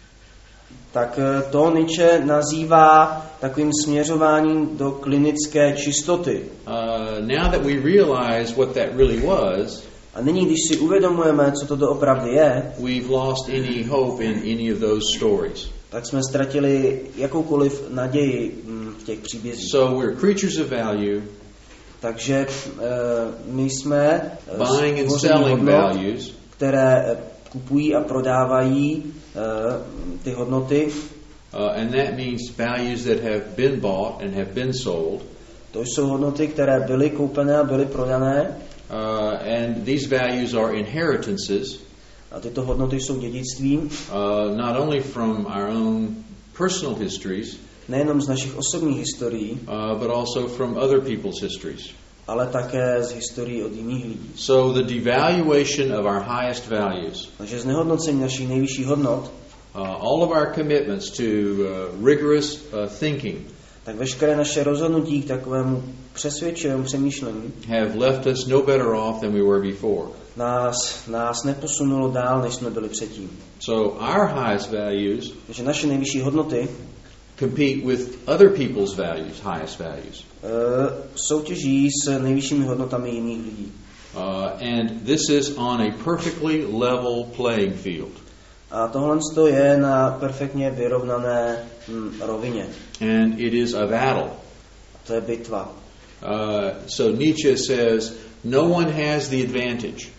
Tak to Nietzsche nazývá takovým směřováním do klinické čistoty. Uh, now that we realize what that really was, a nyní, když si uvědomujeme, co to doopravdy je, we've lost any hope in any of those stories. Tak jsme ztratili jakoukoliv naději v těch příbězích. So we're creatures of value. Takže uh, my jsme buying and selling values, které kupují a prodávají uh, ty hodnoty. Uh, and that means values that have been bought and have been sold. To jsou hodnoty, které byly koupené a byly prodané. Uh, and these values are inheritances. A tyto hodnoty jsou dědictvím. Uh, not only from our own personal histories, nejenom z našich osobních historií, uh, but also from other people's histories. Ale také z historií od jiných lidí. So the devaluation of our highest values. Takže znehodnocení našich nejvyšších hodnot. Uh, all of our commitments to uh, rigorous uh, thinking. Tak veškeré naše rozhodnutí k takovému přesvědčivému přemýšlení have left us no better off than we were before. Nás, nás neposunulo dál, než jsme byli předtím. So our highest values, takže naše nejvyšší hodnoty, compete with other people's values, highest values. Uh, soutěží s nejvyššími hodnotami jiných lidí. Uh, and this is on a perfectly level playing field. A tohle je na perfektně vyrovnané hm, rovině. And it is a battle. To je bitva. Uh, so Nietzsche says, no one has the advantage.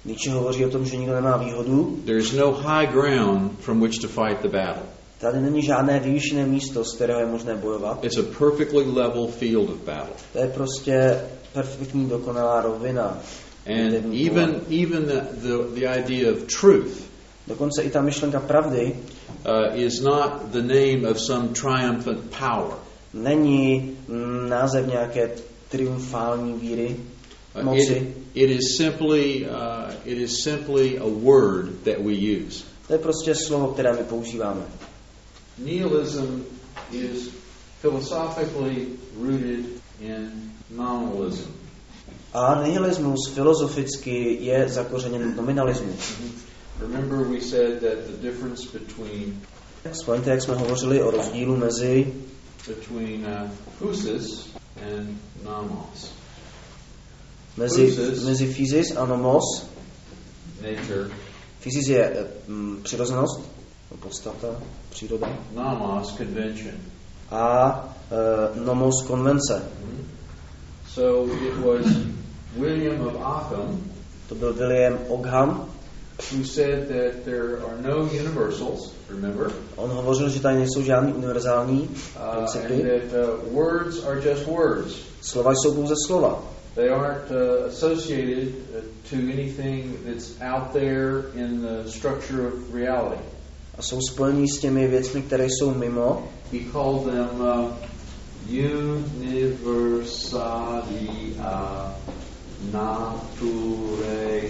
Nietzsche hovoří o tom, že nikdo nemá výhodu. There is no high ground from which to fight the battle. Tady není žádné vyvýšené místo, z kterého je možné bojovat. It's a perfectly level field of battle. To je prostě perfektní, dokonalá rovina. And even even the, the, the idea of truth Dokonce i ta myšlenka pravdy uh, is not the name of some triumphant power. není mm, název nějaké triumfální víry, Uh, moci. it, it is simply uh, it is simply a word that we use. To je prostě slovo, které my používáme. Nihilism is philosophically rooted in nominalism. A nihilismus filozoficky je zakořeněn v nominalismu. Remember we said that the difference between Vzpomeňte, jak jsme hovořili o rozdílu mezi between uh, physis and nomos. mezi, Physis. mezi physis a nomos. Nature. Physis je mm, přirozenost, podstata, příroda. Nomos, convention. A e, nomos, konvence. So it was William of Ockham To byl William Ockham. who said that there are no universals, remember? On hovořil, že tady nejsou žádný univerzální Uh, and principy. that uh, words are just words. Slova jsou pouze slova. They aren't uh, associated uh, to anything that's out there in the structure of reality. A jsou spojení s těmi věcmi, které jsou mimo. He called them uh, universalia naturae.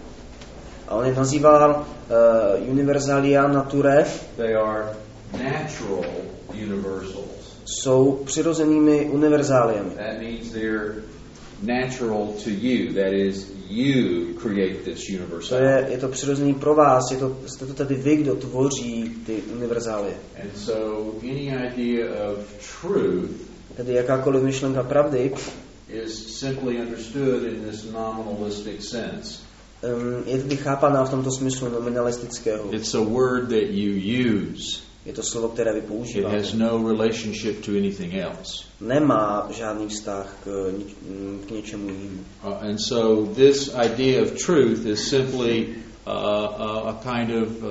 A on je nazýval uh, universalia naturae. They are natural universals. Jsou přirozenými univerzáliemi. That means they're natural to you. That is, you create this To universality. je, je to přirozený pro vás, je to, jste to tedy vy, kdo tvoří ty univerzálie. And so any idea of truth Tedy jakákoliv myšlenka pravdy is simply understood in this nominalistic sense. um, je tedy chápaná v tomto smyslu nominalistického. It's a word that you use. Je to slovo, které vy It používáte. has no relationship to anything else. Nemá žádný vztah k, nič, k něčemu jinému. Uh, and so this idea of truth is simply uh, a, a kind of uh,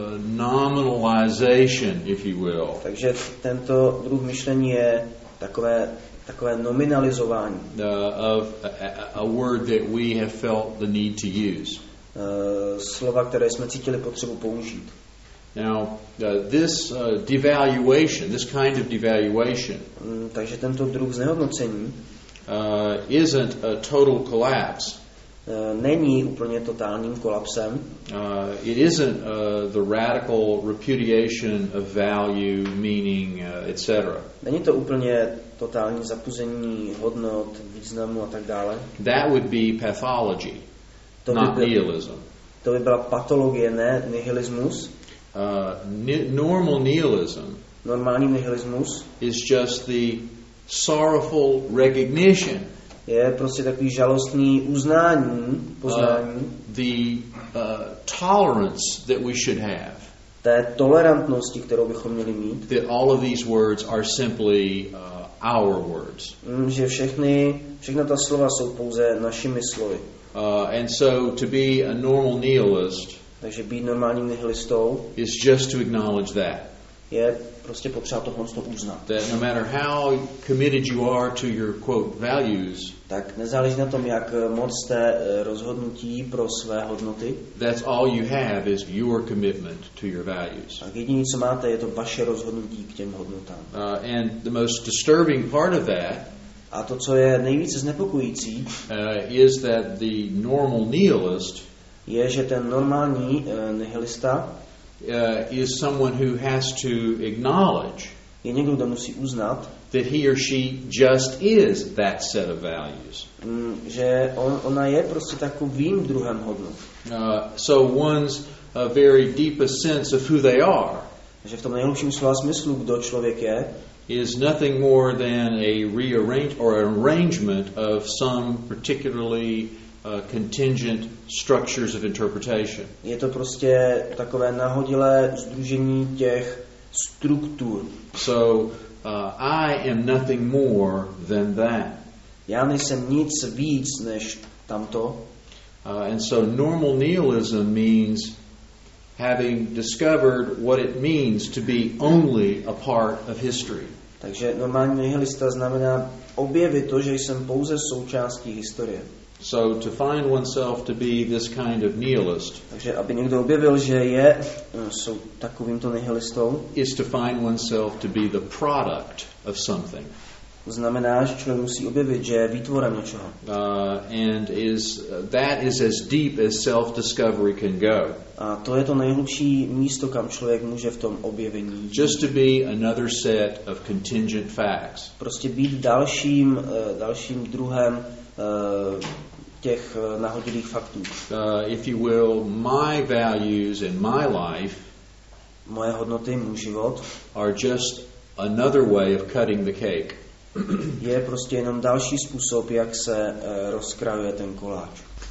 nominalization, if you will, Takže tento druh myšlení je takové, takové nominalizování uh, of a, a, a word that we have felt the need to use. uh, slova, které jsme cítili potřebu použít. Now, uh, this uh, devaluation, this kind of devaluation, Mm, takže tento druh znehodnocení uh, isn't a total collapse. uh, není úplně totálním kolapsem. Uh, it isn't uh, the radical repudiation of value, meaning, uh, et cetera. Není to úplně totální zapuzení hodnot, významu a tak dále. That would be pathology, To by, not byl, nihilism. to by byla patologie, ne nihilismus. Uh, ni- normal nihilism Normální nihilismus is just the sorrowful recognition je prostě takový žalostný uznání, of poznání the uh, tolerance that we should have. té tolerantnosti, kterou bychom měli mít. That all of these words are simply uh, our words. Mm, že všechny, všechna ta slova jsou pouze našimi slovy. Uh, and so to be a normal nihilist Takže být normálním nihilistou is just to acknowledge that. je prostě potřeba tohle to uznat. That no matter how committed you are to your, quote, values, Tak nezáleží na tom, jak moc jste eh, rozhodnutí pro své hodnoty. that's all you have is your commitment to your values. Tak jediné, co máte, je to vaše rozhodnutí k těm hodnotám. Uh, and the most disturbing part of that A to, co je nejvíce znepokojící, uh, is that the normal nihilist je, že ten normální eh, nihilista uh, is someone who has to acknowledge je někdo, kdo musí uznat, that he or she just is that set of values. mm, že on, ona je prostě takovým druhem hodnot. Uh, so one's uh, very deepest sense of who they are Že v tom nejhlubším slova smyslu, kdo člověk je, is nothing more than a rearrange or an arrangement of some particularly uh, contingent structures of interpretation. je to prostě takové nahodilé sdružení těch struktur. So uh, I am nothing more than that. Já nejsem nic víc než tamto. Uh, and so normal nihilism means having discovered what it means to be only a part of history. Takže normální nihilista znamená objevit to, že jsem pouze součástí historie. So to find oneself to be this kind of nihilist, Takže aby někdo objevil, že je jsou takovýmto nihilistou, is to find oneself to be the product of something. Znamená, že člověk musí objevit, že je výtvorem něčeho. Uh, and is uh, that is as deep as self-discovery can go. A to je to nejhlubší místo, kam člověk může v tom objevení jít. Just to be another set of contingent facts. Prostě být dalším, uh, dalším druhem uh, těch uh, nahodilých faktů. Uh, if you will, my values in my life Moje hodnoty, můj život are just another way of cutting the cake. je prostě jenom další způsob, jak se uh, rozkrajuje ten koláč.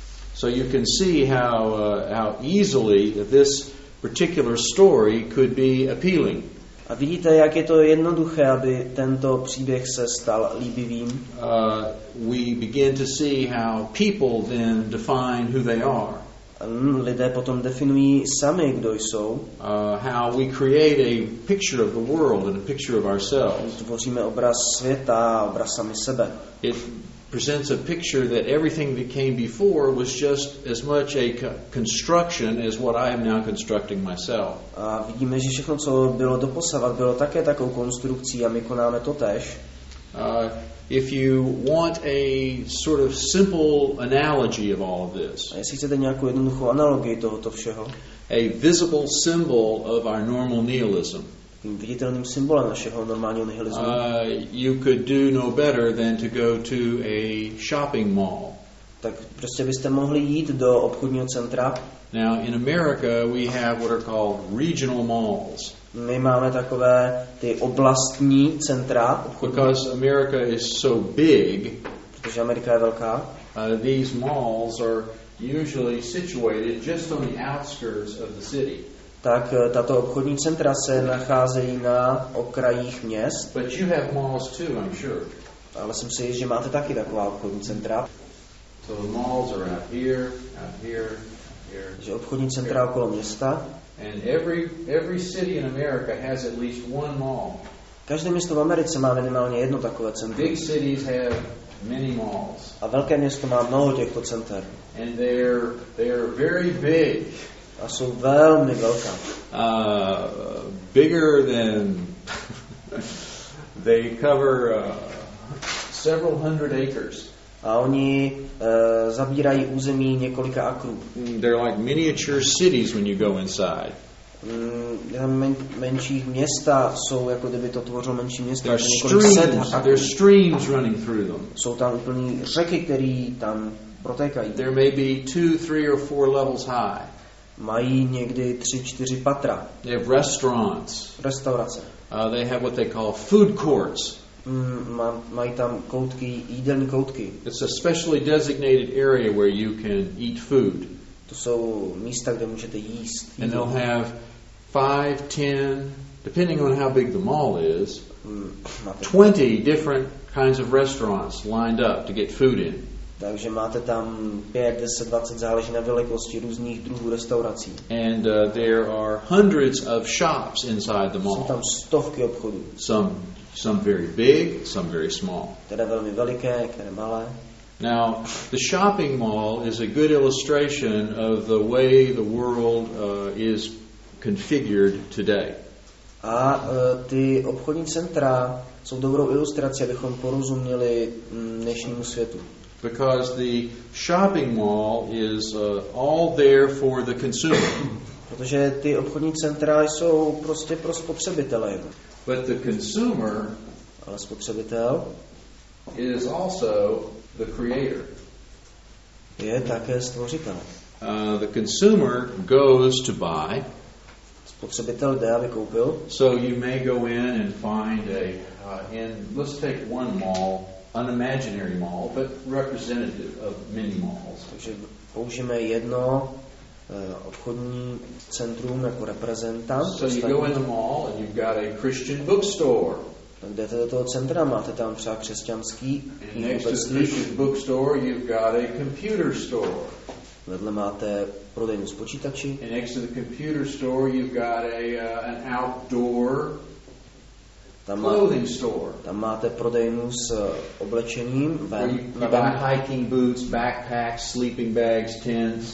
So you can see how uh, how easily this particular story could be appealing. A vidíte, jak je to jednoduché, aby tento příběh se stal líbivým. Uh, we begin to see how people then define who they are. Lidé potom definují sami, kdo jsou. Uh, how we create a picture of the world and a picture of ourselves. Tvoříme obraz světa, obraz sami sebe. It presents a picture that everything that came before was just as much a co- construction as what I am now constructing myself. A vidíme, že všechno, co bylo doposavat, bylo také takovou konstrukcí a my konáme to též. Uh, if you want a sort of simple analogy of all of this, A jestli chcete nějakou jednoduchou analogii tohoto všeho, a visible symbol of our normal nihilism, tím viditelným symbolem našeho normálního nihilismu, uh, you could do no better than to go to a shopping mall. tak prostě byste mohli jít do obchodního centra. Now, in America, we have what are called regional malls. My máme takové ty oblastní centra, obchodní, Because America is so big, protože Amerika je velká, uh, these malls are usually situated just on the outskirts of the city. tak tato obchodní centra se nacházejí na okrajích měst, But you have malls too, I'm sure. ale jsem si jist, že máte taky taková obchodní centra, So the malls are out here, out here, here. že obchodní centra okolo města. And every every city in America has at least one mall. Každé město v Americe má minimálně jedno takové centrum. Big cities have many malls. A velké město má mnoho těchto center. And they're they're very big. A jsou velmi velká. Uh, bigger than they cover uh, several hundred acres. A oni uh, zabírají území několika akrů. They're like miniature cities when you go inside. Mm, men, menších města jsou, jako kdyby to tvořilo menší města. There's několik set streams, akrů. there's streams running through them. Jsou tam úplný řeky, které tam protékají. There may be two, three, or four levels high. Mají někdy tři, čtyři patra. They have restaurants. Restaurace. Uh, they have what they call food courts. Mm, má, mají tam koutky, jídelní koutky. It's a specially designated area where you can eat food. To jsou místa, kde můžete jíst. And they'll have five, ten, depending on how big the mall is, Mm, máte, twenty different kinds of restaurants lined up to get food in. takže máte tam pět, deset, dvacet, záleží na velikosti různých druhů restaurací. And uh, there are hundreds of shops inside the Jsou mall. tam stovky obchodů, Some some very big, some very small. které velmi veliké, které malé. Now, the shopping mall is a good illustration of the way the world uh, is configured today. A uh, ty obchodní centra jsou dobrou ilustrací, abychom porozuměli mm, dnešnímu světu. Because the shopping mall is uh, all there for the consumer. Protože ty obchodní centra jsou prostě pro spotřebitele. But the consumer Ale spotřebitel is also the creator. je také stvořitel. Uh, the consumer goes to buy. Spotřebitel jde, aby koupil. So you may go in and find a, uh, in, let's take one mall, an imaginary mall, but representative of many malls. Takže použijeme jedno uh, obchodní centrum jako reprezentant. So you go in the mall and you've got a Christian bookstore. Tak jdete do toho centra, máte tam třeba křesťanský And next to the knihkupectví. Christian bookstore, you've got a computer store. vedle máte prodejnu s počítači. And next to the computer store, you've got a uh, an outdoor Tam, clothing store. Tam máte prodejnu s oblečením. Where you, you buy hiking boots, backpacks, sleeping bags, tents.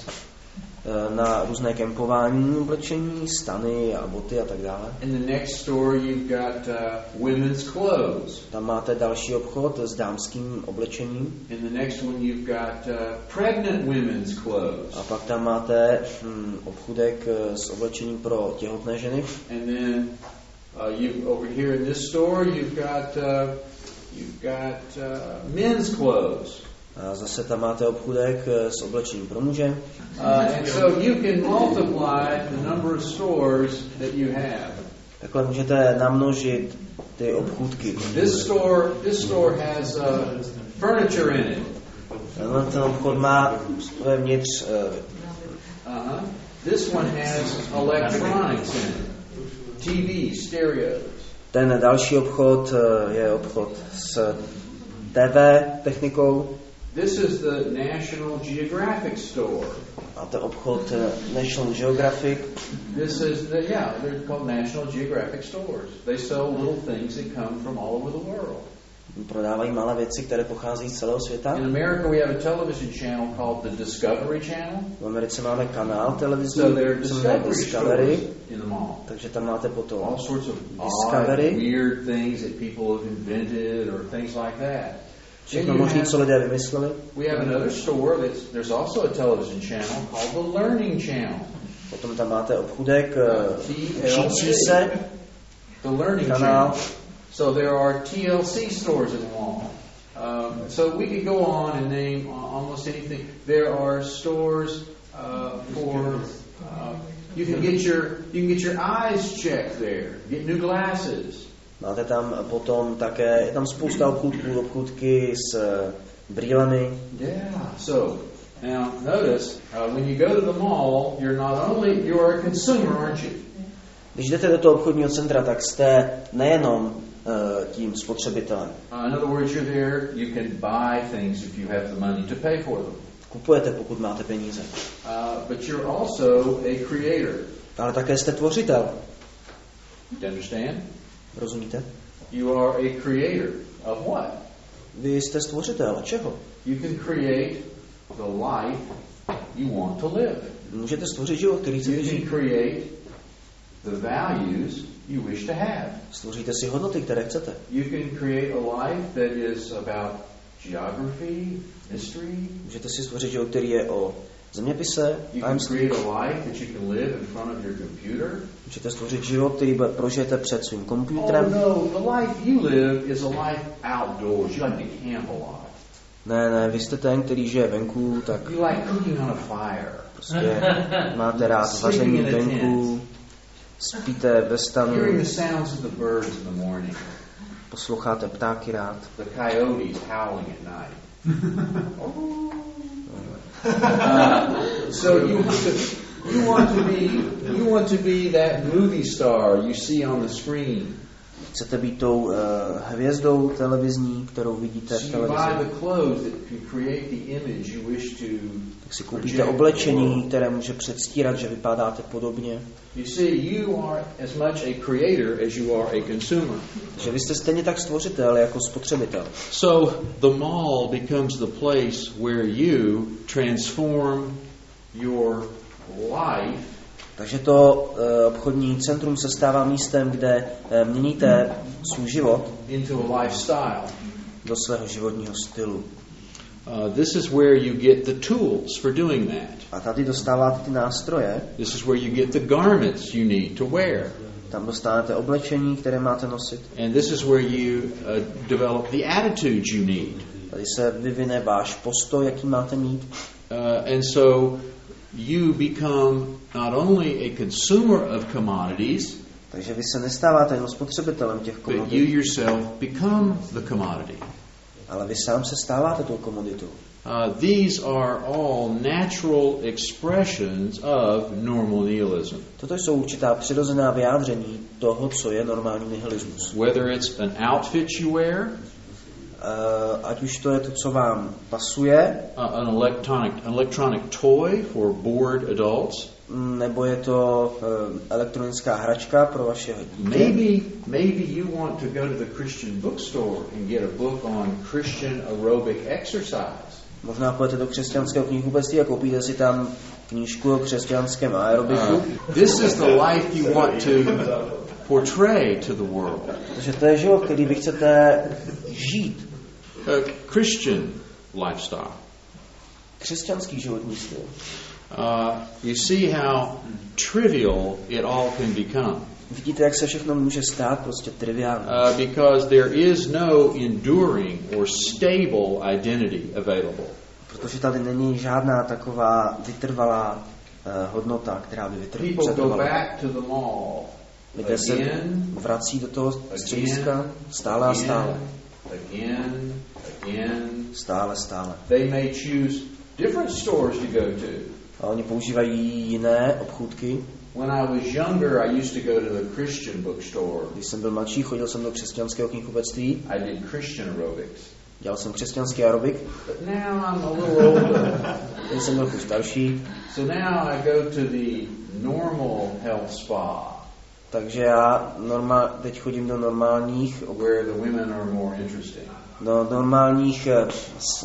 Na různé kempování oblečení, stany a boty a tak dále. In the next store you've got uh, women's clothes. Tam máte další obchod s dámským oblečením. In the next one you've got uh, pregnant women's clothes. A pak tam máte hm, obchůdek s oblečením pro těhotné ženy. And then uh, you over here in this store you've got uh, you've got uh, men's clothes. A zase tam máte obchůdek s oblečením pro muže. Uh, and so you can multiply the number of stores that you have. Takhle můžete namnožit ty obchůdky. This store, this store has uh, furniture in it. Tenhle ten obchod má vevnitř. Uh, uh-huh. This one has electronics in it. T V, stereos. Ten další obchod uh, je obchod s T V technikou. This is the National Geographic store. Máte obchod uh, National Geographic. This is the, yeah, they're called National Geographic stores. They sell little things that come from all over the world. Prodávají malé věci, které pochází z celého světa. In America we have a television channel called the Discovery Channel. V Americe máme kanál televizní, so there are Discovery, Discovery in the mall. Takže tam máte potom all sorts of Discovery. Odd, weird things that people have invented or things like that. Všechno možné, co lidé vymysleli. We have another store that's there's also a television channel called the Learning Channel. Potom tam máte obchůdek učící se. The Learning kanál. Channel. So there are T L C stores in the mall. Um, so we could go on and name almost anything. There are stores uh, for uh, you can get your you can get your eyes checked there. Get new glasses. Máte tam potom také, je tam spousta obchůdků, obchůdky s brýlemi. Yeah. So now notice uh, when you go to the mall, you're not only you're a consumer, aren't you? Když jdete do toho obchodního centra, tak jste nejenom uh, tím spotřebitelem. Uh, in other words, you're there. You can buy things if you have the money to pay for them. Kupujete, pokud máte peníze. Uh, but you're also a creator. Ale také jste tvořitel. You understand? Rozumíte? You are a creator of what? Vy jste stvořitel. Čeho? You can create the life you want to live. Můžete stvořit život, který chcete You žít. can create the values you wish to have. Stvoříte si hodnoty, které chcete. You can create a life that is about geography, history. Můžete si stvořit život, který je o zeměpise, You can create a life that you can live in front of your computer. Můžete stvořit život, který prožijete před svým počítačem. Oh no, the life you live is a life outdoors. You like to camp a lot. Ne, ne, vy jste ten, který žije venku, tak You like cooking on a fire. prostě máte rád vaření venku, spíte ve stanu, Hearing the sounds of the birds in the morning. posloucháte ptáky rád. The coyotes howling at night. uh, so you want to you want to be you want to be that movie star you see on the screen. Chcete být tou uh, hvězdou televizní, kterou vidíte v So you buy televizi. the clothes that can create the image you wish to. Tak si koupíte oblečení, které může předstírat, že vypadáte podobně. You see, you are as much a creator as you are a consumer. Že vy jste stejně tak stvořitel jako spotřebitel. So the mall becomes the place where you transform your life. Takže to uh, obchodní centrum se stává místem, kde uh, měníte svůj život into a lifestyle. do svého životního stylu. Uh, this is where you get the tools for doing that. A tady dostáváte ty nástroje. This is where you get the garments you need to wear. Tam dostáváte oblečení, které máte nosit. And this is where you uh, develop the attitudes you need. Tady se vyvine váš postoj, jaký máte mít. Uh, and so you become not only a consumer of commodities, Takže vy se nestáváte jenom spotřebitelem těch but you komodit, yourself become the commodity. ale vy sám se stáváte tou komoditou. Uh, these are all natural expressions of normal nihilism. Toto jsou určitá přirozená vyjádření toho, co je normální nihilismus. Whether it's an outfit you wear, ať už to je to, co vám pasuje, uh, an electronic an electronic toy for bored adults. nebo je to uh, elektronická hračka pro vaše dítě. Maybe maybe you want to go to the Christian bookstore and get a book on Christian aerobic exercise. Možná půjdete do křesťanského knihkupectví a koupíte si tam knížku o křesťanském aerobiku. Uh, this is the life you want to portray to the world. Takže to je život, který vy chcete žít. A Christian lifestyle. Křesťanský životní styl. Uh, you see how trivial it all can become. Vidíte, jak se všechno může stát prostě triviálně. Uh, because there is no enduring or stable identity available. Protože tady není žádná taková vytrvalá uh, hodnota, která by vytrvala. Lidé se vrací do toho střediska stále a stále. Again, again. Stále, stále. They may choose different stores to go to. A oni používají jiné obchůdky. When I was younger, I used to go to the Christian bookstore. Když jsem byl mladší, chodil jsem do křesťanského knihkupectví. I did Christian aerobics. Dělal jsem křesťanský aerobik. But now I'm a little older. Teď jsem byl starší. So now I go to the normal health spa. Takže já normál, teď chodím do normálních, where the women are more interesting. Do normálních z,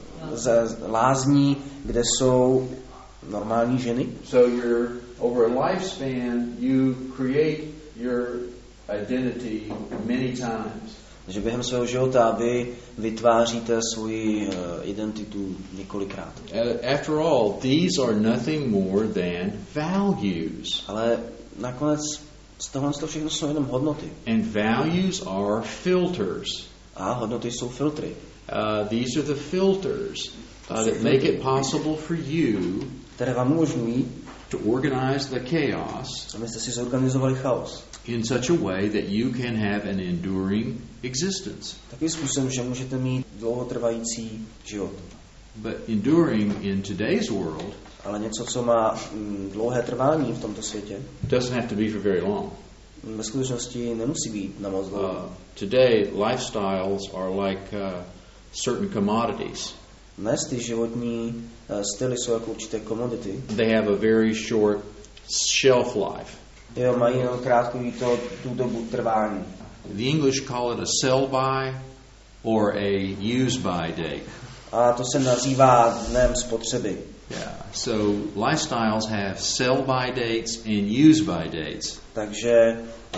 z, lázní, kde jsou normální ženy. So you're over a lifespan you create your identity many times. Takže během svého života vy vytváříte svoji uh, identitu několikrát. After all, these are nothing more than values. Ale nakonec z tohle to všechno jsou jenom hodnoty. And values are filters. A hodnoty jsou filtry. Uh, these are the filters uh, that make it possible for you které vám umožňují to organize the chaos abyste si zorganizovali chaos in such a way that you can have an enduring existence. Takovým způsobem, že můžete mít dlouhotrvající život. But enduring in today's world, ale něco, co má mm, dlouhé trvání v tomto světě, doesn't have to be for very long. Ve skutečnosti nemusí být na moc dlouho. Uh, today lifestyles are like uh, certain commodities. Dnes ty životní uh, styly jsou jako určité komodity. They have a very short shelf life. Jo, mají jenom krátkou to, tu dobu trvání. The English call it a sell by or a use by date. A to se nazývá dnem spotřeby. Yeah. So lifestyles have sell by dates and use by dates. Takže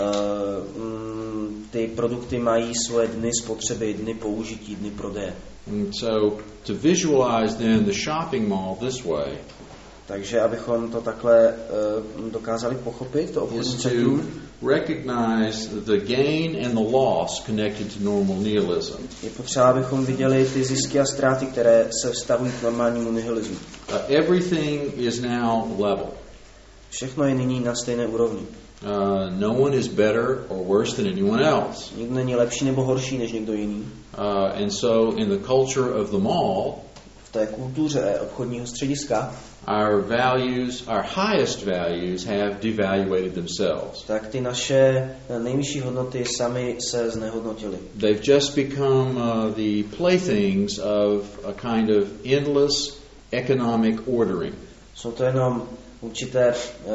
uh, mm, ty produkty mají svoje dny spotřeby, dny použití, dny prodeje. And so to visualize then the shopping mall this way. Takže abychom to takhle uh, dokázali pochopit, to obchodní centrum, recognize the gain and the loss connected to normal nihilism. Je potřeba, abychom viděli ty zisky a ztráty, které se vztahují k normálnímu nihilismu. Uh, everything is now level. Všechno je nyní na stejné úrovni. Uh, no one is better or worse than anyone else. Nikdo není lepší nebo horší než někdo jiný. Uh, and so in the culture of the mall, v té kultuře obchodního střediska, our values, our highest values have devaluated themselves. Tak ty naše nejvyšší hodnoty sami se znehodnotily. They've just become uh, the playthings of a kind of endless economic ordering. Jsou to jenom určité uh,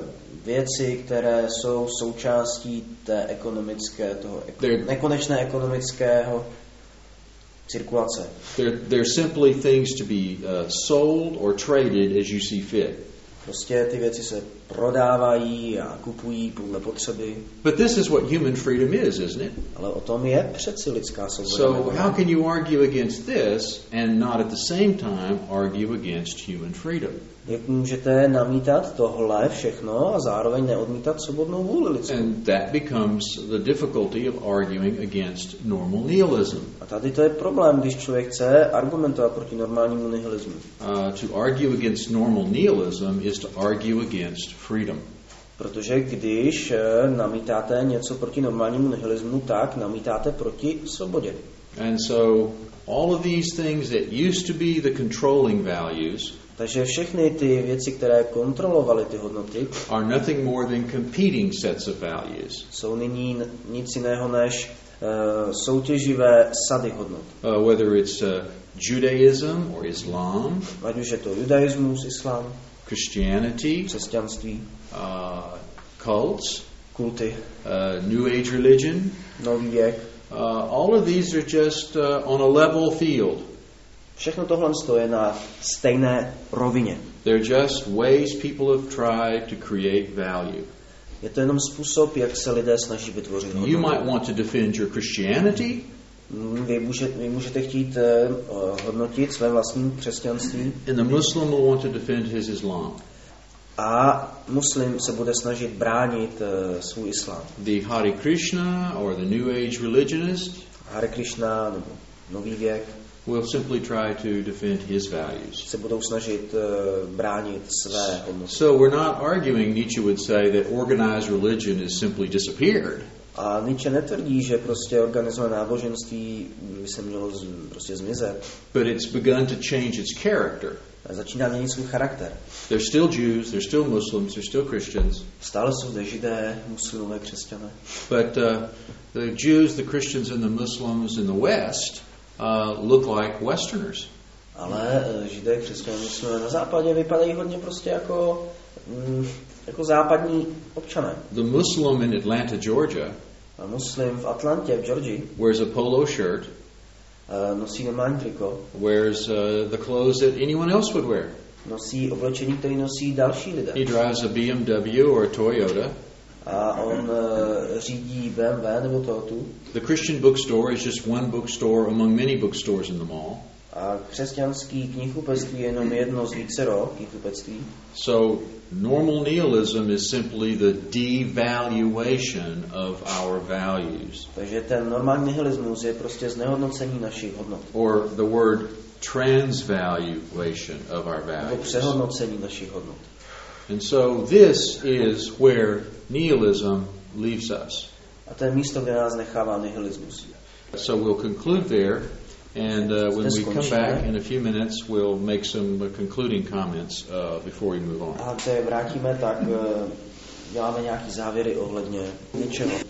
věci, které jsou součástí té ekonomické, toho eko- nekonečné ekonomického cirkulace. They're, they're simply things to be uh, sold or traded as you see fit. Prostě ty věci se prodávají a kupují podle potřeby. But this is what human freedom is, isn't it? Ale o tom je přeci lidská svoboda. So how can you argue against this and not at the same time argue against human freedom? Jak můžete namítat tohle všechno a zároveň neodmítat svobodnou vůli lidskou? And that becomes the difficulty of arguing against normal nihilism. A tady to je problém, když člověk chce argumentovat proti normálnímu nihilismu. Uh, to argue against normal nihilism is to argue against freedom. Protože když namítáte něco proti normálnímu nihilismu, tak namítáte proti svobodě. And so all of these things that used to be the controlling values, takže všechny ty věci, které kontrolovaly ty hodnoty, are nothing more than competing sets of values. Jsou nyní nic jiného než uh, soutěživé sady hodnot. Uh, whether it's uh, Judaism or Islam, ať už je to judaismus, islám, Christianity, křesťanství, uh, cults, kulty, uh, New Age religion, nový věk. Uh, all of these are just uh, on a level field. Všechno tohle je na stejné rovině. They're just ways people have tried to create value. Je to jenom způsob, jak se lidé snaží vytvořit hodnotu. You might want to defend your Christianity. Vy můžete, vy můžete chtít uh, hodnotit své vlastní křesťanství. And the Muslim will want to defend his Islam. A muslim se bude snažit bránit uh, svůj islám. The Hare Krishna or the New Age religionist Hare Krishna nebo nový věk will simply try to defend his values. se budou snažit uh, bránit své hodnoty. So we're not arguing, Nietzsche would say, that organized religion is simply disappeared. A Nietzsche netvrdí, že prostě organizované náboženství by se mělo z, prostě zmizet. But it's begun to change its character. A začíná měnit svůj charakter. There's still Jews, there's still Muslims, there's still Christians. Stále jsou zde Židé, muslimové, křesťané. But uh, the Jews, the Christians and the Muslims in the West uh, look like Westerners. Ale uh, Židé, křesťané, muslimové na západě vypadají hodně prostě jako, mm, jako západní občané. The Muslim in Atlanta, Georgia, a muslim v Atlantě, v Georgii, wears a polo shirt, uh, nosí normální triko, wears uh, the clothes that anyone else would wear. Nosí oblečení, který nosí další lidé. He drives a B M W or a Toyota. A on uh, řídí B M W nebo Toyota. The Christian bookstore is just one bookstore among many bookstores in the mall. A křesťanský knihkupectví je jenom jedno z vícero knihkupectví. So normal nihilism is simply the devaluation of our values. Takže ten normální nihilismus je prostě znehodnocení našich hodnot. Or the word transvaluation of our Nebo values. přehodnocení našich hodnot. And so this is where nihilism leaves us. A to je místo, kde nás nechává nihilismus. So we'll conclude there. And uh, when we come back in a few minutes, we'll make some uh, concluding comments uh, before we move on. A když se vrátíme, tak uh, děláme nějaký závěry ohledně něčeho.